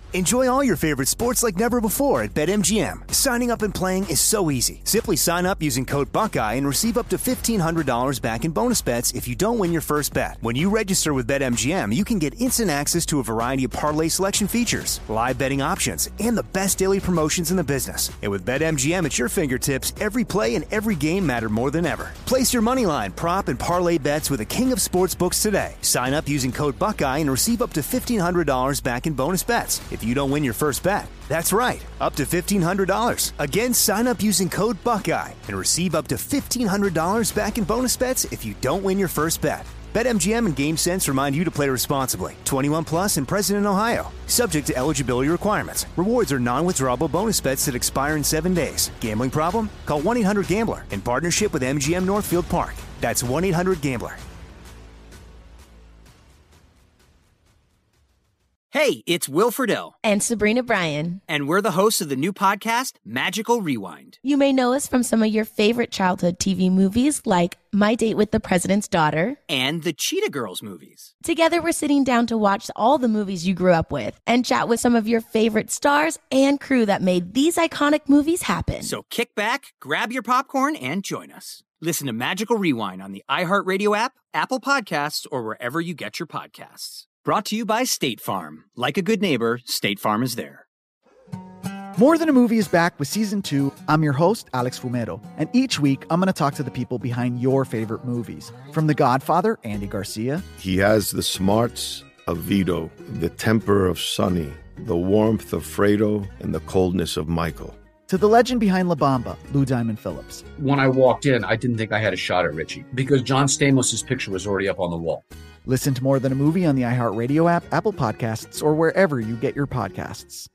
Enjoy all your favorite sports like never before at BetMGM. Signing up and playing is so easy. Simply sign up using code Buckeye and receive up to $1,500 back in bonus bets if you don't win your first bet. When you register with BetMGM, you can get instant access to a variety of parlay selection features, live betting options, and the best daily promotions in the business. And with BetMGM at your fingertips, every play and every game matter more than ever. Place your moneyline, prop, and parlay bets with the king of sportsbooks today. Sign up using code Buckeye and receive up to $1,500 back in bonus bets if you don't win your first bet. That's right, up to $1,500. Again, sign up using code Buckeye and receive up to $1,500 back in bonus bets if you don't win your first bet. BetMGM and GameSense remind you to play responsibly. 21 plus and present in Ohio. Subject to eligibility requirements. Rewards are non-withdrawable bonus bets that expire in 7 days. Gambling problem? Call 1-800-GAMBLER in partnership with MGM Northfield Park. That's 1-800-GAMBLER. Hey, it's Will Friedle. And Sabrina Bryan. And we're the hosts of the new podcast, Magical Rewind. You may know us from some of your favorite childhood TV movies like My Date with the President's Daughter. And the Cheetah Girls movies. Together, we're sitting down to watch all the movies you grew up with and chat with some of your favorite stars and crew that made these iconic movies happen. So kick back, grab your popcorn, and join us. Listen to Magical Rewind on the iHeartRadio app, Apple Podcasts, or wherever you get your podcasts. Brought to you by State Farm. Like a good neighbor, State Farm is there. More Than a Movie is back with Season 2. I'm your host, Alex Fumero. And each week, I'm going to talk to the people behind your favorite movies. From The Godfather, Andy Garcia. He has the smarts of Vito, the temper of Sonny, the warmth of Fredo, and the coldness of Michael. To the legend behind La Bamba, Lou Diamond Phillips. When I walked in, I didn't think I had a shot at Richie because John Stamos' picture was already up on the wall. Listen to More Than a Movie on the iHeartRadio app, Apple Podcasts, or wherever you get your podcasts.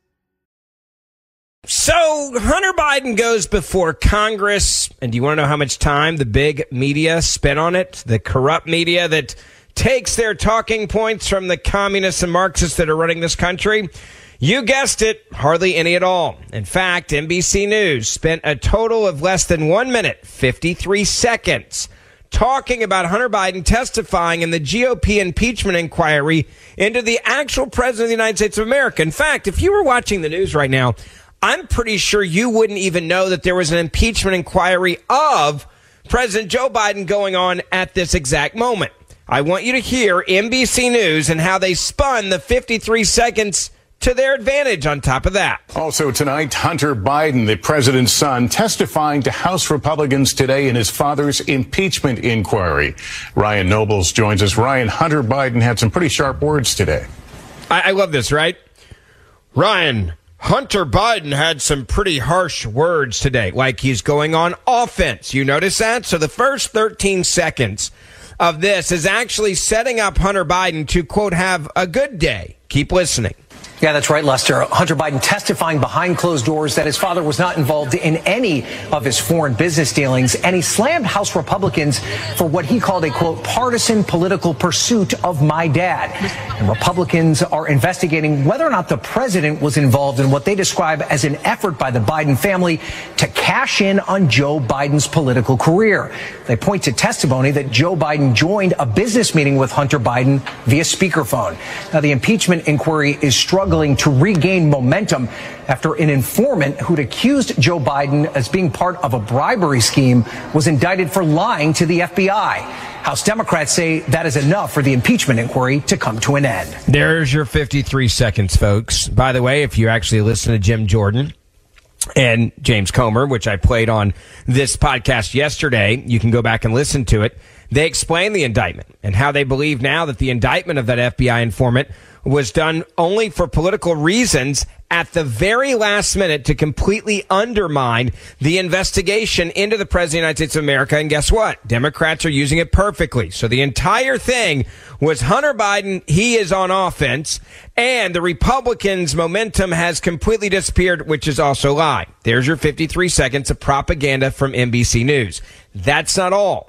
So Hunter Biden goes before Congress, and do you want to know how much time the big media spent on it? The corrupt media that takes their talking points from the communists and Marxists that are running this country? You guessed it, hardly any at all. In fact, NBC News spent a total of less than 1 minute, 53 seconds, talking about Hunter Biden testifying in the GOP impeachment inquiry into the actual president of the United States of America. In fact, if you were watching the news right now, I'm pretty sure you wouldn't even know that there was an impeachment inquiry of President Joe Biden going on at this exact moment. I want you to hear NBC News and how they spun the 53 seconds to their advantage on top of that. Also tonight, Hunter Biden, the president's son, testifying to House Republicans today in his father's impeachment inquiry. Ryan Nobles joins us. Ryan, Hunter Biden had some pretty sharp words today. I love this, right? Ryan, Hunter Biden had some pretty harsh words today, like he's going on offense. You notice that? So the first 13 seconds of this is actually setting up Hunter Biden to, quote, have a good day. Keep listening. Yeah, that's right, Lester. Hunter Biden testifying behind closed doors that his father was not involved in any of his foreign business dealings, and he slammed House Republicans for what he called a, quote, partisan political pursuit of my dad. And Republicans are investigating whether or not the president was involved in what they describe as an effort by the Biden family to cash in on Joe Biden's political career. They point to testimony that Joe Biden joined a business meeting with Hunter Biden via speakerphone. Now, the impeachment inquiry is struggling to regain momentum after an informant who'd accused Joe Biden as being part of a bribery scheme was indicted for lying to the FBI. House Democrats say that is enough for the impeachment inquiry to come to an end. There's your 53 seconds, folks. By the way, if you actually listen to Jim Jordan and James Comer, which I played on this podcast yesterday, you can go back and listen to it. They explain the indictment and how they believe now that the indictment of that FBI informant was done only for political reasons at the very last minute to completely undermine the investigation into the president of the United States of America. And guess what? Democrats are using it perfectly. So the entire thing was Hunter Biden, he is on offense, and the Republicans' momentum has completely disappeared, which is also a lie. There's your 53 seconds of propaganda from NBC News. That's not all.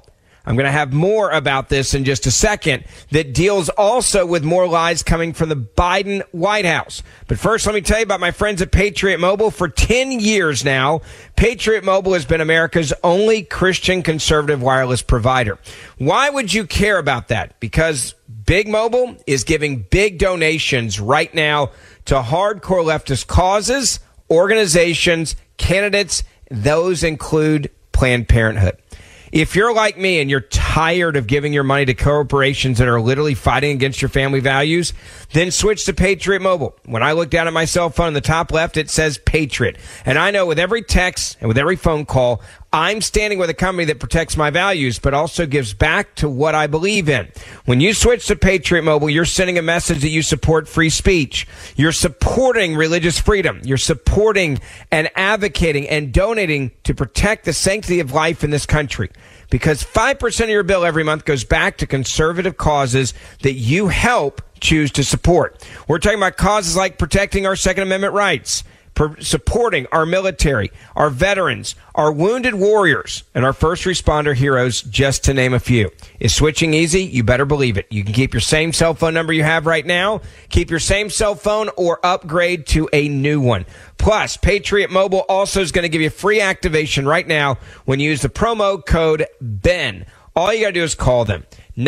I'm going to have more about this in just a second that deals also with more lies coming from the Biden White House. But first, let me tell you about my friends at Patriot Mobile. For 10 years now, Patriot Mobile has been America's only Christian conservative wireless provider. Why would you care about that? Because Big Mobile is giving big donations right now to hardcore leftist causes, organizations, candidates. Those include Planned Parenthood. If you're like me and you're tired of giving your money to corporations that are literally fighting against your family values, then switch to Patriot Mobile. When I look down at my cell phone in the top left, it says Patriot. And I know with every text and with every phone call, I'm standing with a company that protects my values, but also gives back to what I believe in. When you switch to Patriot Mobile, you're sending a message that you support free speech. You're supporting religious freedom. You're supporting and advocating and donating to protect the sanctity of life in this country. Because 5% of your bill every month goes back to conservative causes that you help choose to support. We're talking about causes like protecting our Second Amendment rights, supporting our military, our veterans, our wounded warriors, and our first responder heroes, just to name a few. Is switching easy? You better believe it. You can keep your same cell phone number you have right now, keep your same cell phone, or upgrade to a new one. Plus, Patriot Mobile also is going to give you free activation right now when you use the promo code BEN. All you got to do is call them.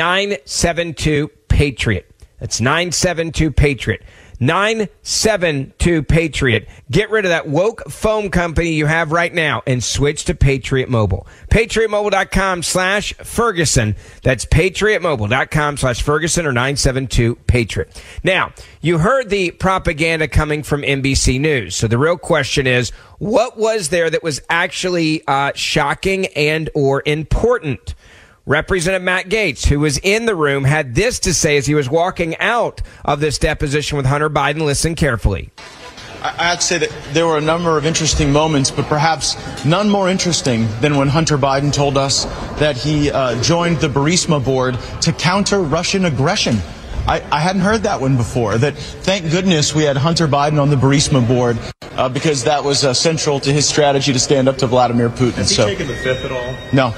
972-PATRIOT. That's 972-PATRIOT. 972-PATRIOT. Get rid of that woke phone company you have right now and switch to Patriot Mobile. PatriotMobile.com/Ferguson. That's PatriotMobile.com/Ferguson or 972-PATRIOT. Now, you heard the propaganda coming from NBC News. So the real question is, what was there that was actually shocking and or important? Representative Matt Gaetz, who was in the room, had this to say as he was walking out of this deposition with Hunter Biden. Listen carefully. I have to say that there were a number of interesting moments, but perhaps none more interesting than when Hunter Biden told us that he joined the Burisma board to counter Russian aggression. I hadn't heard that one before, that thank goodness we had Hunter Biden on the Burisma board because that was central to his strategy to stand up to Vladimir Putin. Has he taken the fifth at all? No,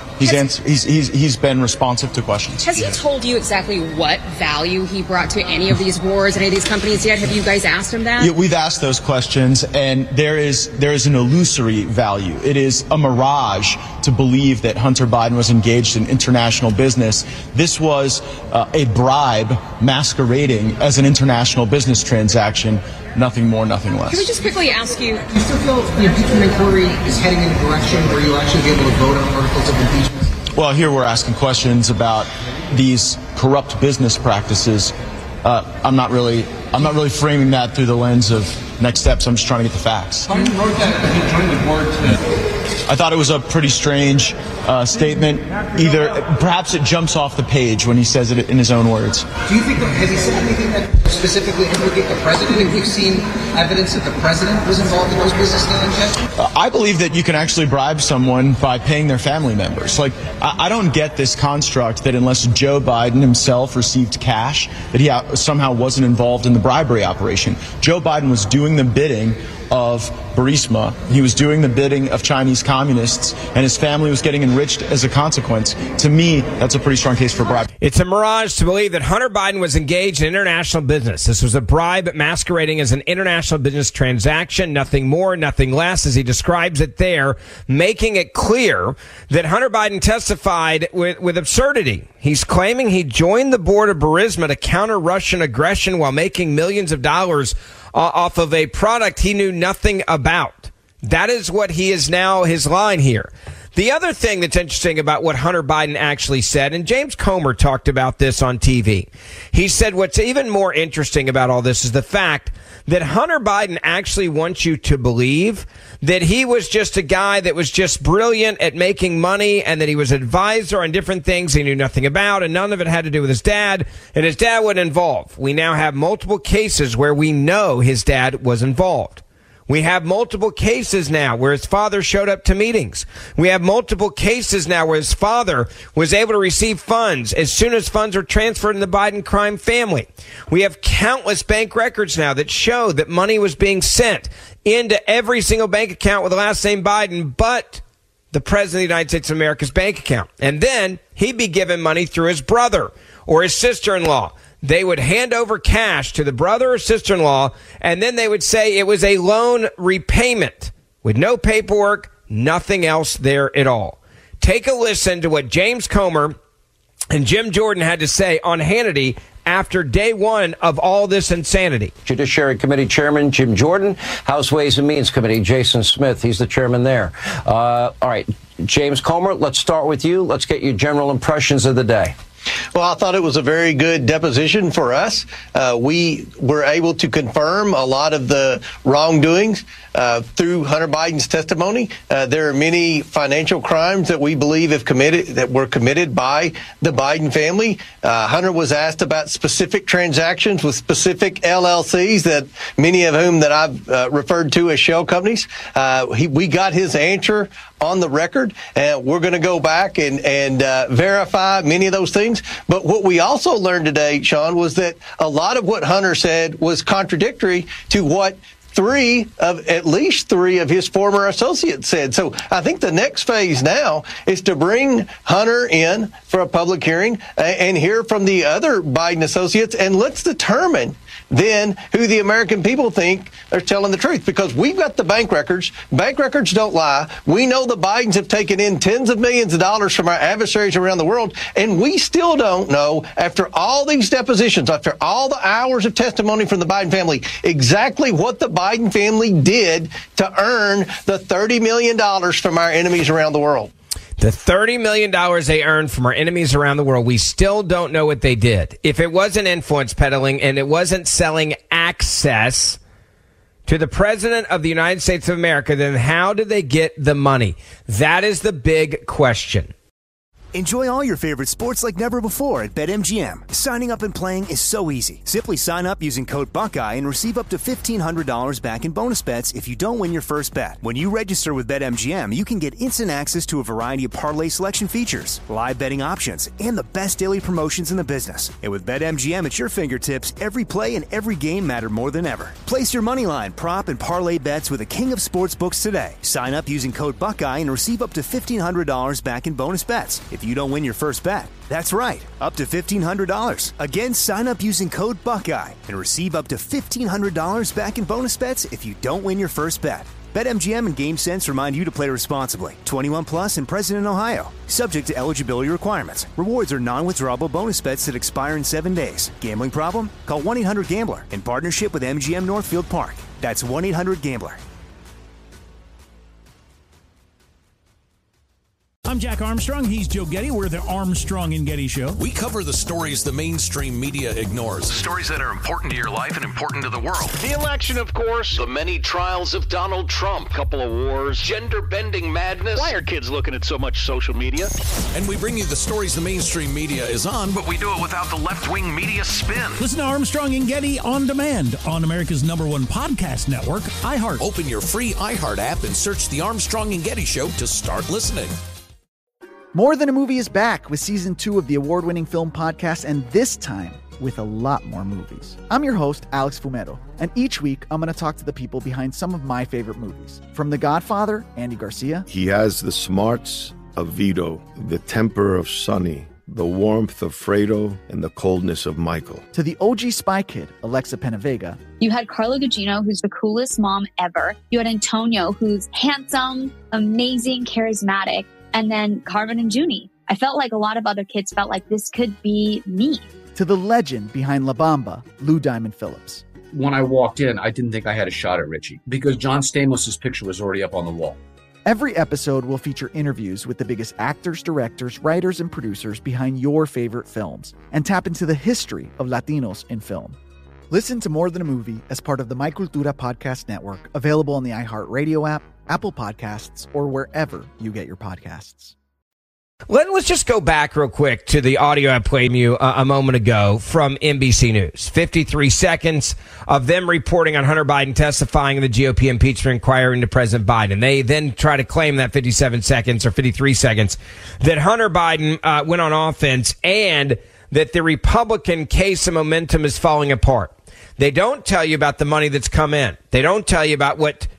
he's been responsive to questions. Has he told you exactly what value he brought to any of these boards, any of these companies yet? Have you guys asked him that? Yeah, we've asked those questions, and there is an illusory value. It is a mirage to believe that Hunter Biden was engaged in international business. This was a bribe masquerading as an international business transaction. Nothing more, nothing less. Can we just quickly ask you? Do you still feel the impeachment inquiry is heading in a direction where you'll actually be able to vote on articles of impeachment? Well, here we're asking questions about these corrupt business practices. I'm not really framing that through the lens of next steps. I'm just trying to get the facts. How you wrote that he joined the board today? I thought it was a pretty strange statement. Perhaps it jumps off the page when he says it in his own words. Do you think has he said anything that specifically implicate the president? Have you seen evidence that the president was involved in those business dealings yet? I believe that you can actually bribe someone by paying their family members. Like, I don't get this construct that unless Joe Biden himself received cash, that he somehow wasn't involved in the bribery operation. Joe Biden was doing the bidding of Burisma. He was doing the bidding of Chinese communists, and his family was getting enriched as a consequence. To me, that's a pretty strong case for bribery. It's a mirage to believe that Hunter Biden was engaged in international business. This was a bribe masquerading as an international business transaction, nothing more, nothing less, as he describes it there, making it clear that Hunter Biden testified with absurdity. He's claiming he joined the board of Burisma to counter Russian aggression while making millions of dollars off of a product he knew nothing about. That is what he is now, his line here. The other thing that's interesting about what Hunter Biden actually said, and James Comer talked about this on TV, he said what's even more interesting about all this is the fact that Hunter Biden actually wants you to believe that he was just a guy that was just brilliant at making money and that he was an advisor on different things he knew nothing about, and none of it had to do with his dad, and his dad wasn't involved. We now have multiple cases where we know his dad was involved. We have multiple cases now where his father showed up to meetings. We have multiple cases now where his father was able to receive funds as soon as funds were transferred in the Biden crime family. We have countless bank records now that show that money was being sent into every single bank account with the last name Biden, but the President of the United States of America's bank account. And then he'd be given money through his brother or his sister-in-law. They would hand over cash to the brother or sister-in-law, and then they would say it was a loan repayment with no paperwork, nothing else there at all. Take a listen to what James Comer and Jim Jordan had to say on Hannity after day one of all this insanity. Judiciary Committee Chairman Jim Jordan, House Ways and Means Committee Jason Smith. He's the chairman there. All right, James Comer, let's start with you. Let's get your general impressions of the day. Well, I thought it was a very good deposition for us. We were able to confirm a lot of the wrongdoings through Hunter Biden's testimony. There are many financial crimes that we believe were committed by the Biden family. Hunter was asked about specific transactions with specific LLCs, that many of whom that I've referred to as shell companies. We got his answer on the record, and we're going to go back and verify many of those things. But what we also learned today, Sean, was that a lot of what Hunter said was contradictory to what at least three of his former associates said. So I think the next phase now is to bring Hunter in for a public hearing and hear from the other Biden associates, and let's determine then who the American people think are telling the truth, because we've got the bank records. Bank records don't lie. We know the Bidens have taken in tens of millions of dollars from our adversaries around the world, and we still don't know, after all these depositions, after all the hours of testimony from the Biden family, exactly what the Biden family did to earn the $30 million from our enemies around the world. The $30 million they earned from our enemies around the world, we still don't know what they did. If it wasn't influence peddling and it wasn't selling access to the President of the United States of America, then how did they get the money? That is the big question. Enjoy all your favorite sports like never before at BetMGM. Signing up and playing is so easy. Simply sign up using code Buckeye and receive up to $1,500 back in bonus bets if you don't win your first bet. When you register with BetMGM, you can get instant access to a variety of parlay selection features, live betting options, and the best daily promotions in the business. And with BetMGM at your fingertips, every play and every game matter more than ever. Place your moneyline, prop, and parlay bets with the king of sportsbooks today. Sign up using code Buckeye and receive up to $1,500 back in bonus bets if you don't win your first bet. That's right, up to $1,500. Again, sign up using code Buckeye and receive up to $1,500 back in bonus bets if you don't win your first bet. BetMGM and GameSense remind you to play responsibly. 21 plus and present in Ohio. Subject to eligibility requirements. Rewards are non-withdrawable bonus bets that expire in 7 days. Gambling problem? Call 1-800-GAMBLER in partnership with MGM Northfield Park. That's 1-800-GAMBLER. I'm Jack Armstrong. He's Joe Getty. We're the Armstrong and Getty Show. We cover the stories the mainstream media ignores. The stories that are important to your life and important to the world. The election, of course. The many trials of Donald Trump. Couple of wars. Gender-bending madness. Why are kids looking at so much social media? And we bring you the stories the mainstream media is on, but we do it without the left-wing media spin. Listen to Armstrong and Getty on demand on America's #1 podcast network, iHeart. Open your free iHeart app and search The Armstrong and Getty Show to start listening. More Than a Movie is back with season 2 of the award-winning film podcast, and this time with a lot more movies. I'm your host, Alex Fumero, and each week I'm going to talk to the people behind some of my favorite movies. From The Godfather, Andy Garcia. He has the smarts of Vito, the temper of Sonny, the warmth of Fredo, and the coldness of Michael. To the OG Spy Kid, Alexa Penavega. You had Carla Gugino, who's the coolest mom ever. You had Antonio, who's handsome, amazing, charismatic. And then Carmen and Junie. I felt like a lot of other kids felt like this could be me. To the legend behind La Bamba, Lou Diamond Phillips. When I walked in, I didn't think I had a shot at Richie because John Stamos' picture was already up on the wall. Every episode will feature interviews with the biggest actors, directors, writers, and producers behind your favorite films and tap into the history of Latinos in film. Listen to More Than a Movie as part of the My Cultura podcast network, available on the iHeartRadio app, Apple Podcasts, or wherever you get your podcasts. Let's just go back real quick to the audio I played you a moment ago from NBC News. 53 seconds of them reporting on Hunter Biden testifying in the GOP impeachment inquiry into President Biden. They then try to claim that 57 seconds or 53 seconds that Hunter Biden went on offense and that the Republican case of momentum is falling apart. They don't tell you about the money that's come in. They don't tell you about what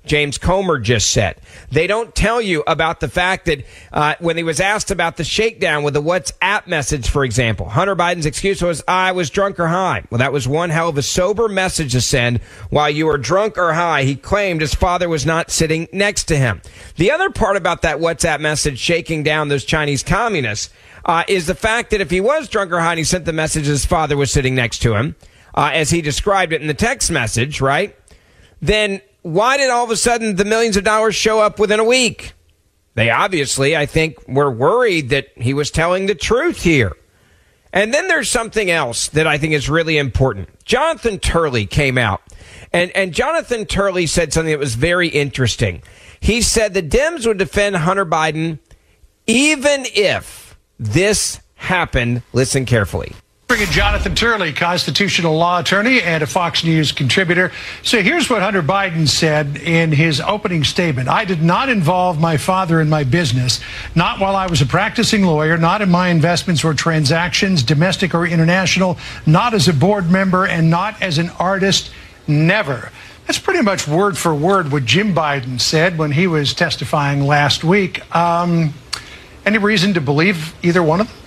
James Comer just said. They don't tell you about the fact that when he was asked about the shakedown with the WhatsApp message, for example, Hunter Biden's excuse was, I was drunk or high. Well, that was one hell of a sober message to send. While you were drunk or high, he claimed his father was not sitting next to him. The other part about that WhatsApp message shaking down those Chinese communists is the fact that if he was drunk or high and he sent the message, his father was sitting next to him, as he described it in the text message, right? Then why did all of a sudden the millions of dollars show up within a week? They obviously, I think, were worried that he was telling the truth here. And then there's something else that I think is really important. Jonathan Turley came out, and Jonathan Turley said something that was very interesting. He said the Dems would defend Hunter Biden even if this happened. Listen carefully. Jonathan Turley, constitutional law attorney and a Fox News contributor. So here's what Hunter Biden said in his opening statement. I did not involve my father in my business, not while I was a practicing lawyer, not in my investments or transactions, domestic or international, not as a board member, and not as an artist, never. That's pretty much word for word what Jim Biden said when he was testifying last week. Any reason to believe either one of them?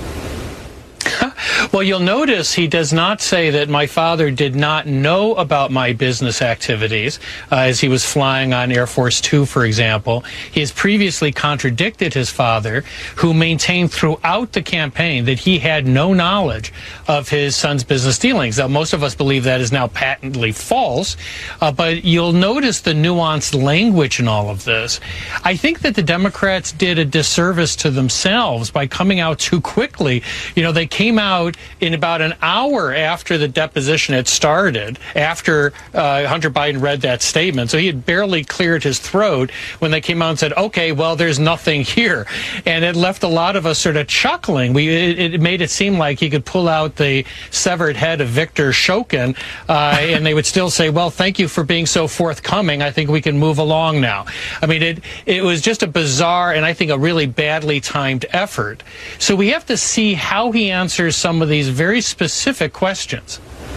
Well, you'll notice he does not say that my father did not know about my business activities as he was flying on Air Force Two, for example. He has previously contradicted his father, who maintained throughout the campaign that he had no knowledge of his son's business dealings. Now, most of us believe that is now patently false, but you'll notice the nuanced language in all of this. I think that the Democrats did a disservice to themselves by coming out too quickly. You know, they came out in about an hour after the deposition had started, after Hunter Biden read that statement. So he had barely cleared his throat when they came out and said, okay, well, there's nothing here. And it left a lot of us sort of chuckling. It made it seem like he could pull out the severed head of Victor Shokin, and they would still say, well, thank you for being so forthcoming. I think we can move along now. I mean, it was just a bizarre and I think a really badly timed effort. So we have to see how he answers some of these very specific questions.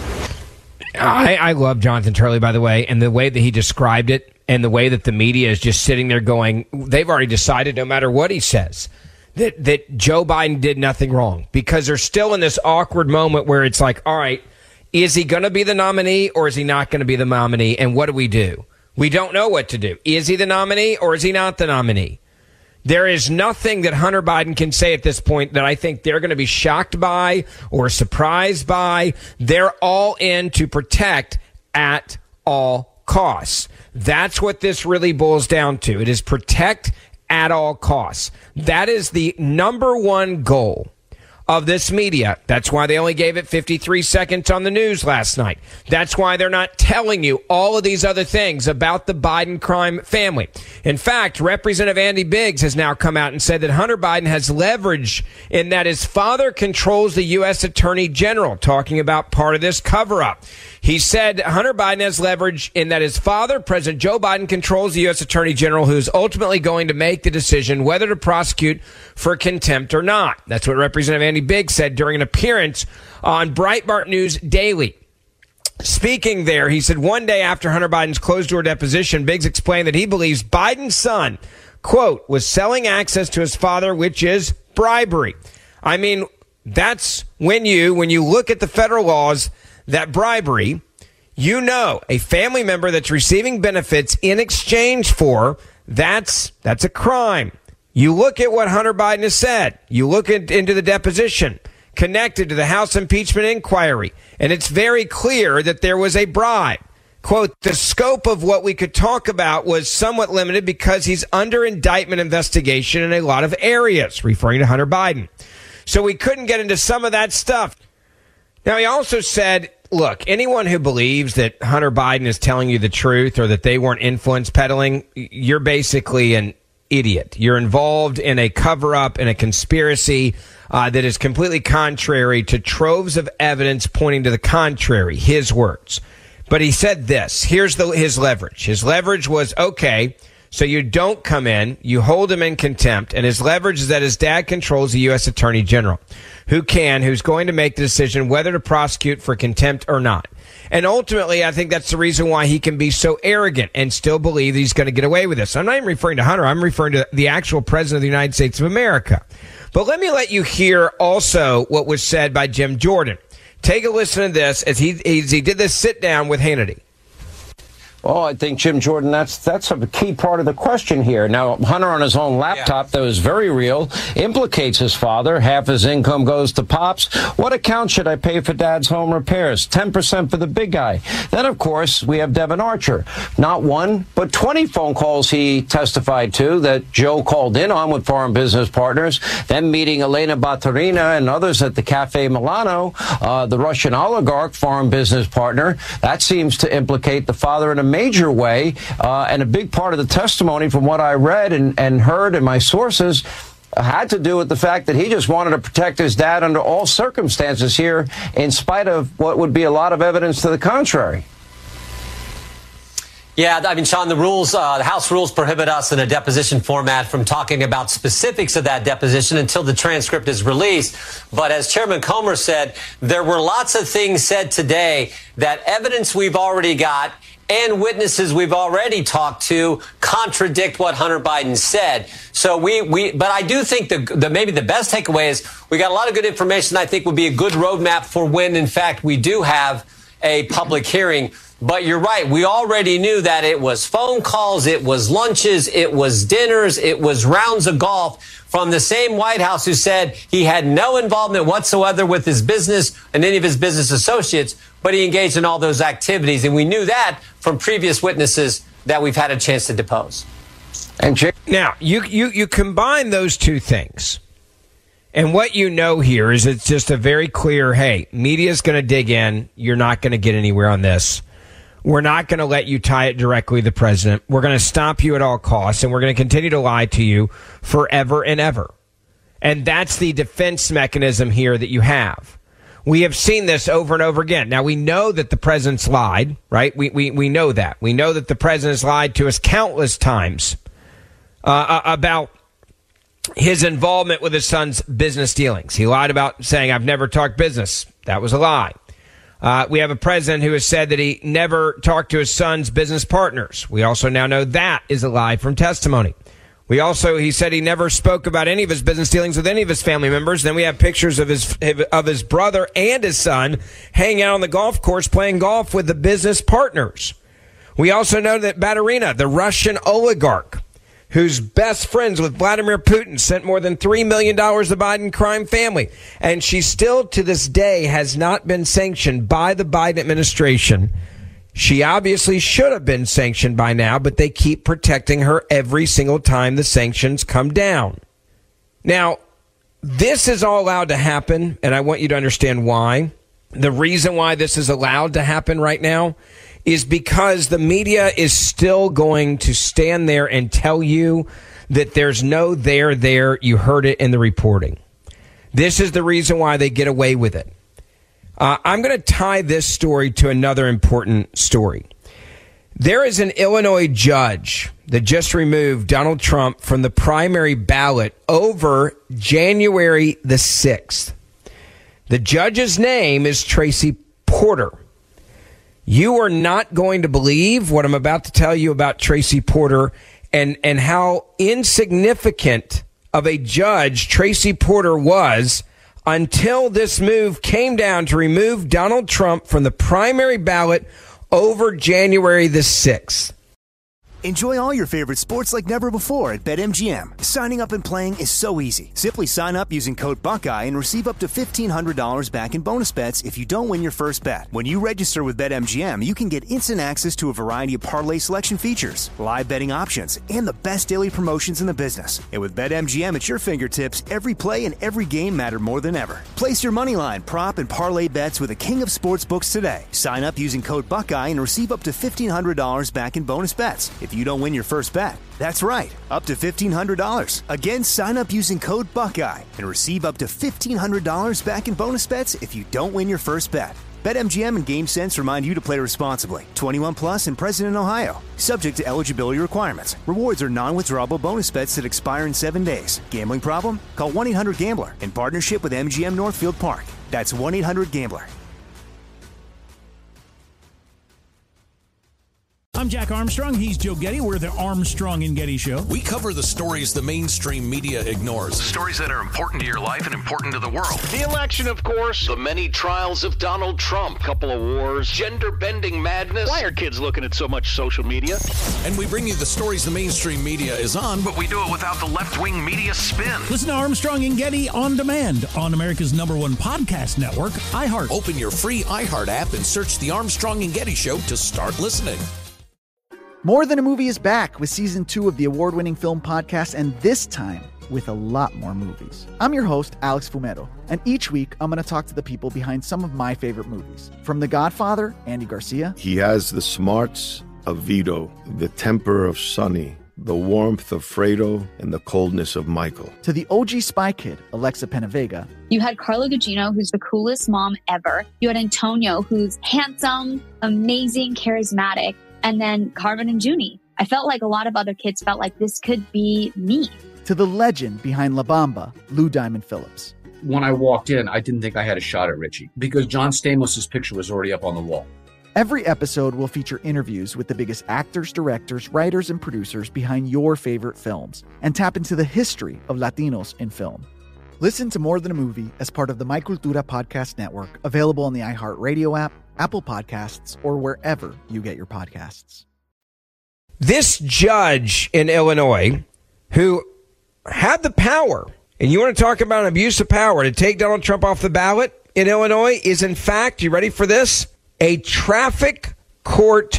I love Jonathan Turley, by the way, and the way that he described it and the way that the media is just sitting there going, they've already decided no matter what he says that Joe Biden did nothing wrong, because they're still in this awkward moment where it's like, all right, is he going to be the nominee or is he not going to be the nominee? And what do? We don't know what to do. Is he the nominee or is he not the nominee? There is nothing that Hunter Biden can say at this point that I think they're going to be shocked by or surprised by. They're all in to protect at all costs. That's what this really boils down to. It is protect at all costs. That is the number one goal of this media. That's why they only gave it 53 seconds on the news last night. That's why they're not telling you all of these other things about the Biden crime family. In fact, Representative Andy Biggs has now come out and said that Hunter Biden has leverage in that his father controls the U.S. Attorney General, talking about part of this cover-up. He said Hunter Biden has leverage in that his father, President Joe Biden, controls the U.S. Attorney General, who is ultimately going to make the decision whether to prosecute for contempt or not. That's what Representative Andy Biggs said during an appearance on Breitbart News Daily. Speaking there, he said one day after Hunter Biden's closed-door deposition, Biggs explained that he believes Biden's son, quote, was selling access to his father, which is bribery. I mean, that's when you look at the federal laws, that bribery, you know, a family member that's receiving benefits in exchange for, that's a crime. You look at what Hunter Biden has said. You look into the deposition connected to the House impeachment inquiry, and it's very clear that there was a bribe. Quote, the scope of what we could talk about was somewhat limited because he's under indictment investigation in a lot of areas, referring to Hunter Biden. So we couldn't get into some of that stuff. Now, he also said, look, anyone who believes that Hunter Biden is telling you the truth or that they weren't influence peddling, you're basically an idiot. You're involved in a cover-up and a conspiracy that is completely contrary to troves of evidence pointing to the contrary, his words. But he said this. Here's his leverage. His leverage was, okay, so you don't come in, you hold him in contempt, and his leverage is that his dad controls the U.S. Attorney General, who's going to make the decision whether to prosecute for contempt or not. And ultimately, I think that's the reason why he can be so arrogant and still believe he's going to get away with this. I'm not even referring to Hunter. I'm referring to the actual president of the United States of America. But let me let you hear also what was said by Jim Jordan. Take a listen to this as he did this sit down with Hannity. Well, I think, Jim Jordan, that's a key part of the question here. Now, Hunter on his own laptop, that was very real, implicates his father. Half his income goes to Pops. What account should I pay for Dad's home repairs? 10% for the big guy. Then, of course, we have Devin Archer. Not one, but 20 phone calls he testified to that Joe called in on with foreign business partners, then meeting Elena Baturina and others at the Cafe Milano, the Russian oligarch foreign business partner. That seems to implicate the father in a major way, and a big part of the testimony from what I read and heard in my sources had to do with the fact that he just wanted to protect his dad under all circumstances here, in spite of what would be a lot of evidence to the contrary. Yeah, I mean, Sean, the House rules prohibit us in a deposition format from talking about specifics of that deposition until the transcript is released. But as Chairman Comer said, there were lots of things said today that evidence we've already got and witnesses we've already talked to contradict what Hunter Biden said. So but I do think maybe the best takeaway is we got a lot of good information I think would be a good roadmap for when, in fact, we do have a public hearing. But you're right. We already knew that it was phone calls, it was lunches, it was dinners, it was rounds of golf from the same White House who said he had no involvement whatsoever with his business and any of his business associates, but he engaged in all those activities. And we knew that from previous witnesses that we've had a chance to depose. And now, you combine those two things. And what you know here is it's just a very clear, hey, media's going to dig in. You're not going to get anywhere on this. We're not going to let you tie it directly to the president. We're going to stop you at all costs, and we're going to continue to lie to you forever and ever. And that's the defense mechanism here that you have. We have seen this over and over again. Now, we know that the president's lied, right? We know that. We know that the president's lied to us countless times about his involvement with his son's business dealings. He lied about saying, I've never talked business. That was a lie. We have a president who has said that he never talked to his son's business partners. We also now know that is a lie from testimony. He said he never spoke about any of his business dealings with any of his family members. Then we have pictures of his brother and his son hanging out on the golf course playing golf with the business partners. We also know that Baturina, the Russian oligarch, who's best friends with Vladimir Putin, sent more than $3 million to the Biden crime family. And she still, to this day, has not been sanctioned by the Biden administration. She obviously should have been sanctioned by now, but they keep protecting her every single time the sanctions come down. Now, this is all allowed to happen, and I want you to understand why. The reason why this is allowed to happen right now is because the media is still going to stand there and tell you that there's no there. You heard it in the reporting. This is the reason why they get away with it. I'm going to tie this story to another important story. There is an Illinois judge that just removed Donald Trump from the primary ballot over January the 6th. The judge's name is Tracy Porter. You are not going to believe what I'm about to tell you about Tracy Porter and how insignificant of a judge Tracy Porter was until this move came down to remove Donald Trump from the primary ballot over January the 6th. Enjoy all your favorite sports like never before at BetMGM. Signing up and playing is so easy. Simply sign up using code Buckeye and receive up to $1,500 back in bonus bets if you don't win your first bet. When you register with BetMGM, you can get instant access to a variety of parlay selection features, live betting options, and the best daily promotions in the business. And with BetMGM at your fingertips, every play and every game matter more than ever. Place your moneyline, prop, and parlay bets with the king of sportsbooks today. Sign up using code Buckeye and receive up to $1,500 back in bonus bets if you don't win your first bet. That's right, up to $1,500. Again, sign up using code Buckeye and receive up to $1,500 back in bonus bets if you don't win your first bet. BetMGM and GameSense remind you to play responsibly. 21 plus and present in Ohio. Subject to eligibility requirements. Rewards are non-withdrawable bonus bets that expire in 7 days. Gambling problem? Call 1-800-GAMBLER in partnership with MGM Northfield Park. That's 1-800-GAMBLER. I'm Jack Armstrong. He's Joe Getty. We're the Armstrong and Getty Show. We cover the stories the mainstream media ignores. Stories that are important to your life and important to the world. The election, of course. The many trials of Donald Trump. Couple of wars. Gender-bending madness. Why are kids looking at so much social media? And we bring you the stories the mainstream media is on, but we do it without the left-wing media spin. Listen to Armstrong and Getty on demand on America's #1 podcast network, iHeart. Open your free iHeart app and search The Armstrong and Getty Show to start listening. More Than a Movie is back with Season 2 of the award-winning film podcast, and this time with a lot more movies. I'm your host, Alex Fumero, and each week I'm going to talk to the people behind some of my favorite movies. From The Godfather, Andy Garcia. He has the smarts of Vito, the temper of Sonny, the warmth of Fredo, and the coldness of Michael. To the OG Spy Kid, Alexa Penavega. You had Carla Gugino, who's the coolest mom ever. You had Antonio, who's handsome, amazing, charismatic. And then Carmen and Junie. I felt like a lot of other kids felt like this could be me. To the legend behind La Bamba, Lou Diamond Phillips. When I walked in, I didn't think I had a shot at Richie because John Stamos' picture was already up on the wall. Every episode will feature interviews with the biggest actors, directors, writers, and producers behind your favorite films and tap into the history of Latinos in film. Listen to More Than a Movie as part of the My Cultura podcast network, available on the iHeartRadio app, Apple Podcasts, or wherever you get your podcasts. This judge in Illinois who had the power, and you want to talk about an abuse of power, to take Donald Trump off the ballot in Illinois is, in fact, you ready for this? A traffic court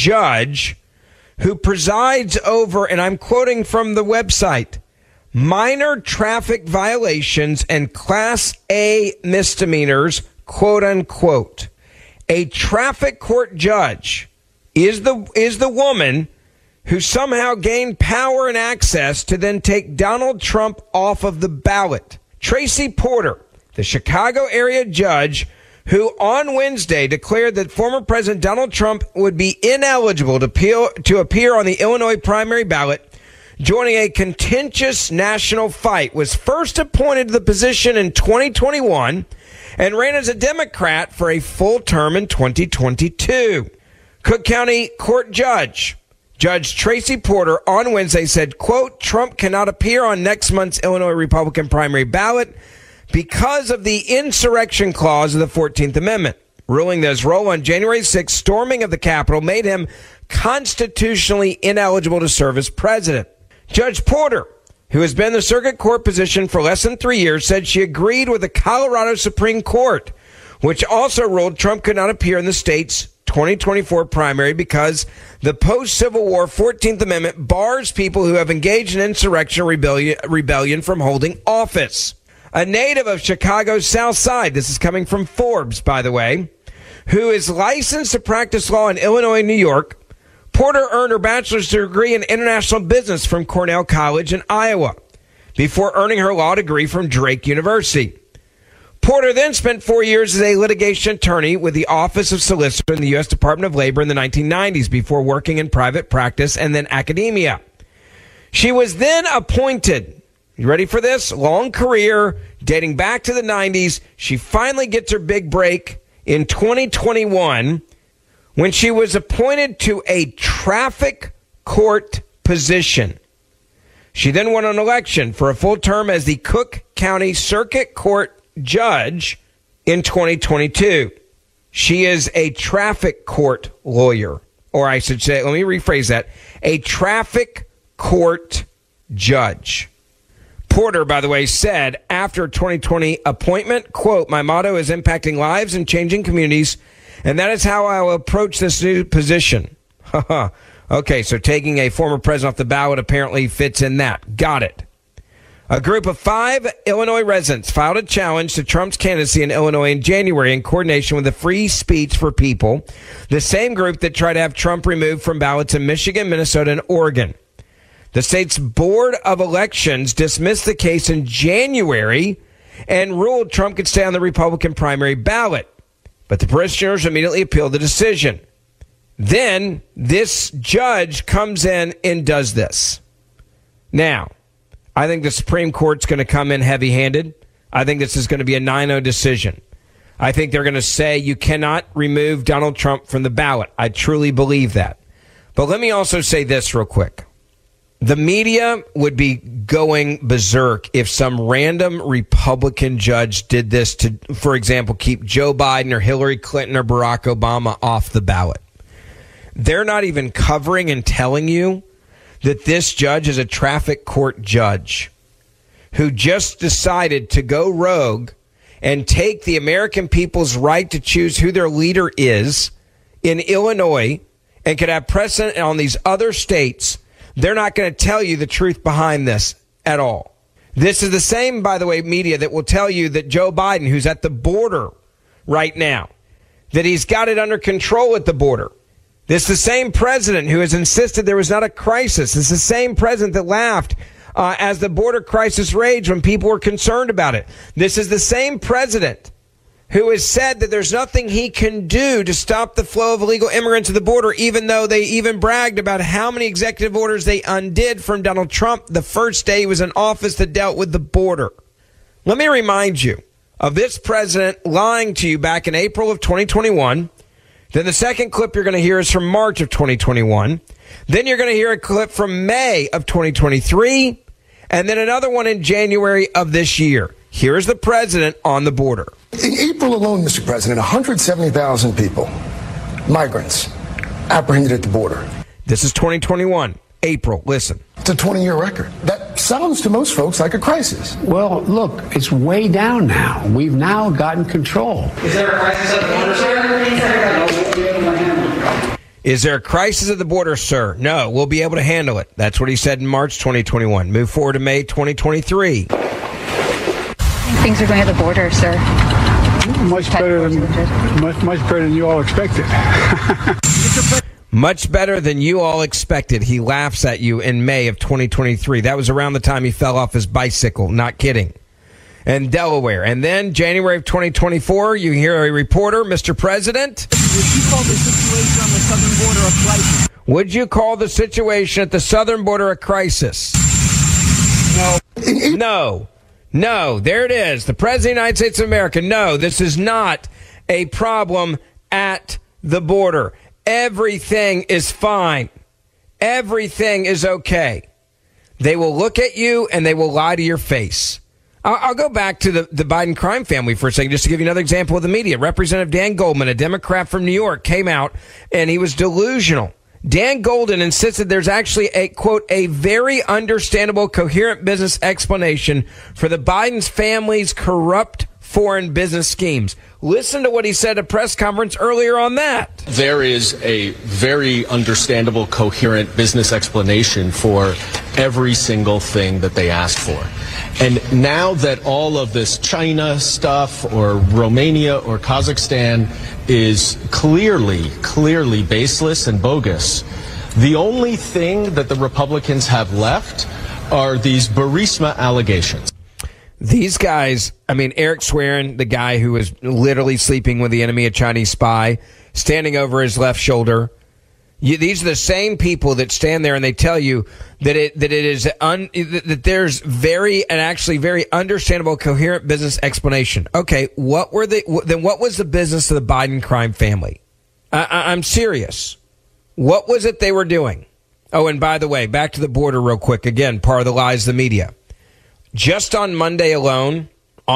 judge who presides over, and I'm quoting from the website, minor traffic violations and Class A misdemeanors, quote unquote. A traffic court judge is the woman who somehow gained power and access to then take Donald Trump off of the ballot. Tracy Porter, the Chicago area judge who on Wednesday declared that former President Donald Trump would be ineligible to appear on the Illinois primary ballot, joining a contentious national fight, was first appointed to the position in 2021 and ran as a Democrat for a full term in 2022. Cook County Court Judge Tracy Porter on Wednesday said, quote, Trump cannot appear on next month's Illinois Republican primary ballot because of the insurrection clause of the 14th Amendment, ruling that his role on January 6th storming of the Capitol made him constitutionally ineligible to serve as president. Judge Porter, who has been in the circuit court position for less than 3 years, said she agreed with the Colorado Supreme Court, which also ruled Trump could not appear in the state's 2024 primary because the post-Civil War 14th Amendment bars people who have engaged in insurrection or rebellion from holding office. A native of Chicago's South Side, this is coming from Forbes, by the way, who is licensed to practice law in Illinois and New York, Porter earned her bachelor's degree in international business from Cornell College in Iowa before earning her law degree from Drake University. Porter then spent 4 years as a litigation attorney with the Office of Solicitor in the U.S. Department of Labor in the 1990s before working in private practice and then academia. She was then appointed, you ready for this? Long career dating back to the 90s. She finally gets her big break in 2021 when she was appointed to a traffic court position. She then won an election for a full term as the Cook County Circuit Court judge in 2022. She is a traffic court lawyer, or I should say, let me rephrase that, a traffic court judge. Porter, by the way, said after 2020 appointment, quote, my motto is impacting lives and changing communities, and that is how I will approach this new position. Okay, so taking a former president off the ballot apparently fits in that. Got it. A group of 5 Illinois residents filed a challenge to Trump's candidacy in Illinois in January in coordination with the Free Speech for People, the same group that tried to have Trump removed from ballots in Michigan, Minnesota, and Oregon. The state's Board of Elections dismissed the case in January and ruled Trump could stay on the Republican primary ballot. But the parishioners immediately appealed the decision. Then this judge comes in and does this. Now, I think the Supreme Court's going to come in heavy-handed. I think this is going to be a 9-0 decision. I think they're going to say you cannot remove Donald Trump from the ballot. I truly believe that. But let me also say this real quick. The media would be going berserk if some random Republican judge did this to, for example, keep Joe Biden or Hillary Clinton or Barack Obama off the ballot. They're not even covering and telling you that this judge is a traffic court judge who just decided to go rogue and take the American people's right to choose who their leader is in Illinois and could have precedent on these other states. They're not going to tell you the truth behind this at all. This is the same, by the way, media that will tell you that Joe Biden, who's at the border right now, that he's got it under control at the border. This is the same president who has insisted there was not a crisis. It's the same president that laughed as the border crisis raged when people were concerned about it. This is the same president who has said that there's nothing he can do to stop the flow of illegal immigrants to the border, even though they even bragged about how many executive orders they undid from Donald Trump the first day he was in office that dealt with the border. Let me remind you of this president lying to you back in April of 2021. Then the second clip you're going to hear is from March of 2021. Then you're going to hear a clip from May of 2023. And then another one in January of this year. Here's the president on the border. In April alone, Mr. President, 170,000 people, migrants, apprehended at the border. This is 2021, April. Listen. It's a 20-year record. That sounds to most folks like a crisis. Well, look, it's way down now. We've now gotten control. Is there a crisis at the border, sir? Is there a crisis at the border, sir? No, we'll be able to handle it. That's what he said in March 2021. Move forward to May 2023. Things are going at the border, sir. Much better than you all expected. Much better than you all expected. He laughs at you in May of 2023. That was around the time he fell off his bicycle. Not kidding. And Delaware. And then January of 2024, you hear a reporter, Mr. President. Would you call the situation on the southern border a crisis? Would you call the situation at the southern border a crisis? No. No, there it is. The President of the United States of America. No, this is not a problem at the border. Everything is fine. Everything is okay. They will look at you and they will lie to your face. I'll go back to the Biden crime family for a second, just to give you another example of the media. Representative Dan Goldman, a Democrat from New York, came out and he was delusional. Dan Golden insisted there's actually a, quote, a very understandable, coherent business explanation for the Biden's family's corrupt foreign business schemes. Listen to what he said at a press conference earlier on that. There is a very understandable, coherent business explanation for every single thing that they asked for. And now that all of this China stuff or Romania or Kazakhstan is clearly baseless and bogus, the only thing that the Republicans have left are these Burisma allegations. These guys, I mean, Eric Schwerin, the guy who was literally sleeping with the enemy, a Chinese spy, standing over his left shoulder. These are the same people that stand there and they tell you that there's very understandable, coherent business explanation. Okay, what was the business of the Biden crime family? I'm serious. What was it they were doing? Oh, and by the way, back to the border real quick. Again, part of the lies of the media. Just on Monday alone,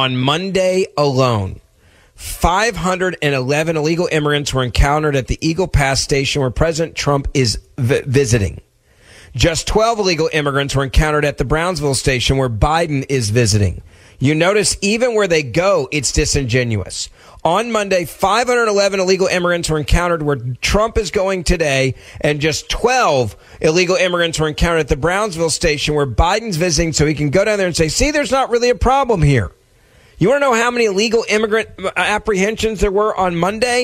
511 illegal immigrants were encountered at the Eagle Pass station where President Trump is visiting. Just 12 illegal immigrants were encountered at the Brownsville station where Biden is visiting. You notice even where they go, it's disingenuous. On Monday, 511 illegal immigrants were encountered where Trump is going today, and just 12 illegal immigrants were encountered at the Brownsville station where Biden's visiting so he can go down there and say, see, there's not really a problem here. You want to know how many illegal immigrant apprehensions there were on Monday?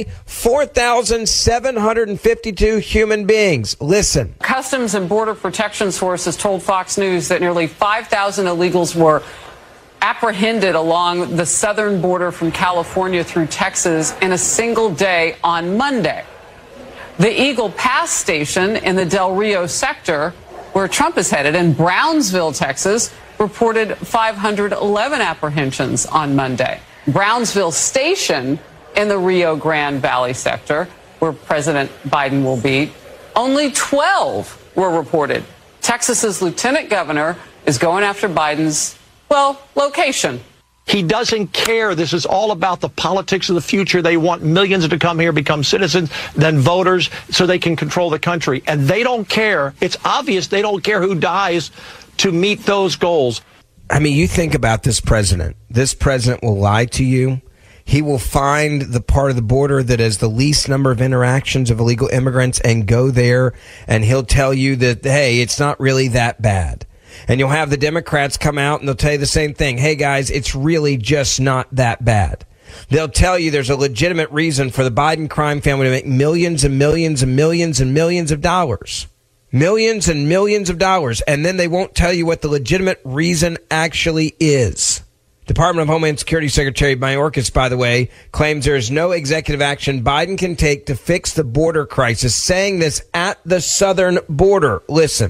4,752 human beings. Listen. Customs and Border Protection sources told Fox News that nearly 5,000 illegals were apprehended along the southern border from California through Texas in a single day on Monday. The Eagle Pass station in the Del Rio sector, where Trump is headed, in Brownsville, Texas, reported 511 apprehensions on Monday. Brownsville Station in the Rio Grande Valley sector, where President Biden will be, only 12 were reported. Texas's lieutenant governor is going after Biden's, well, location. He doesn't care. This is all about the politics of the future. They want millions to come here, become citizens, then voters, so they can control the country. And they don't care. It's obvious they don't care who dies to meet those goals. I mean, you think about this president. This president will lie to you. He will find the part of the border that has the least number of interactions of illegal immigrants and go there, and he'll tell you that, hey, it's not really that bad. And you'll have the Democrats come out and they'll tell you the same thing. Hey, guys, it's really just not that bad. They'll tell you there's a legitimate reason for the Biden crime family to make millions and millions and millions and millions of dollars. Millions and millions of dollars. And then they won't tell you what the legitimate reason actually is. Department of Homeland Security Secretary Mayorkas, by the way, claims there is no executive action Biden can take to fix the border crisis, saying this at the southern border. Listen.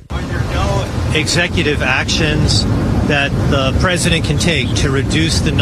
Executive actions that the president can take to reduce the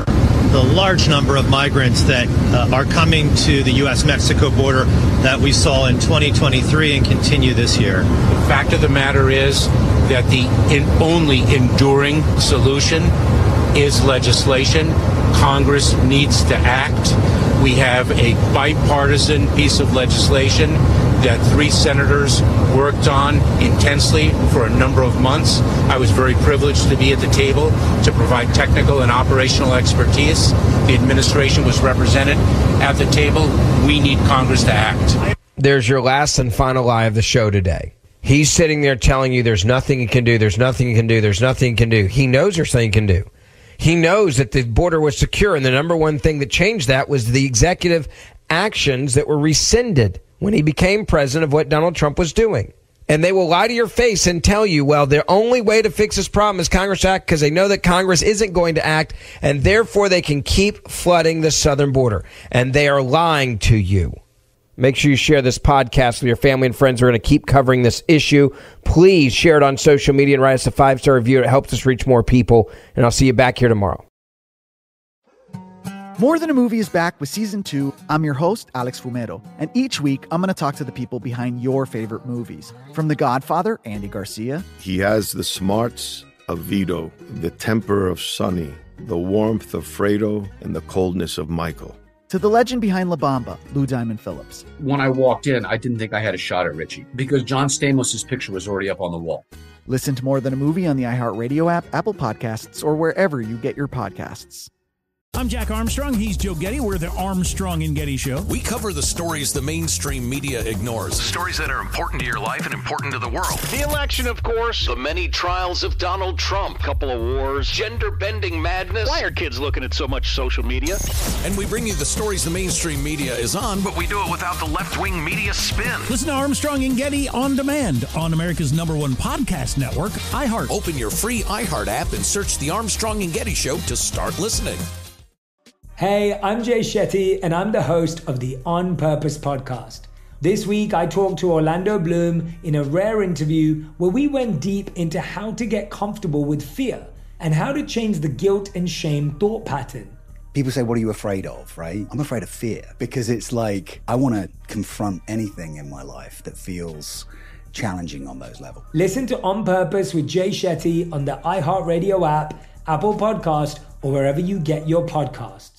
large number of migrants that are coming to the U.S.-Mexico border that we saw in 2023 and continue this year. The fact of the matter is that the only enduring solution is legislation. Congress needs to act. We have a bipartisan piece of legislation that 3 senators worked on intensely for a number of months. I was very privileged to be at the table to provide technical and operational expertise. The administration was represented at the table. We need Congress to act. There's your last and final lie of the show today. He's sitting there telling you there's nothing he can do, there's nothing he can do, there's nothing he can do. He knows there's something he can do. He knows that the border was secure, and the number one thing that changed that was the executive actions that were rescinded when he became president of what Donald Trump was doing. And they will lie to your face and tell you, well, the only way to fix this problem is Congress act, because they know that Congress isn't going to act, and therefore they can keep flooding the southern border. And they are lying to you. Make sure you share this podcast with your family and friends. We're going to keep covering this issue. Please share it on social media and write us a 5-star review. It helps us reach more people. And I'll see you back here tomorrow. More Than a Movie is back with Season 2. I'm your host, Alex Fumero. And each week, I'm going to talk to the people behind your favorite movies. From The Godfather, Andy Garcia. He has the smarts of Vito, the temper of Sonny, the warmth of Fredo, and the coldness of Michael. To the legend behind La Bamba, Lou Diamond Phillips. When I walked in, I didn't think I had a shot at Richie because John Stamos' picture was already up on the wall. Listen to More Than a Movie on the iHeartRadio app, Apple Podcasts, or wherever you get your podcasts. I'm Jack Armstrong. He's Joe Getty. We're the Armstrong and Getty Show. We cover the stories the mainstream media ignores. Stories that are important to your life and important to the world. The election, of course. The many trials of Donald Trump. Couple of wars. Gender-bending madness. Why are kids looking at so much social media? And we bring you the stories the mainstream media is on, but we do it without the left-wing media spin. Listen to Armstrong and Getty on demand on America's #1 podcast network, iHeart. Open your free iHeart app and search The Armstrong and Getty Show to start listening. Hey, I'm Jay Shetty, and I'm the host of the On Purpose podcast. This week, I talked to Orlando Bloom in a rare interview where we went deep into how to get comfortable with fear and how to change the guilt and shame thought pattern. People say, what are you afraid of, right? I'm afraid of fear because it's like I want to confront anything in my life that feels challenging on those levels. Listen to On Purpose with Jay Shetty on the iHeartRadio app, Apple Podcast, or wherever you get your podcasts.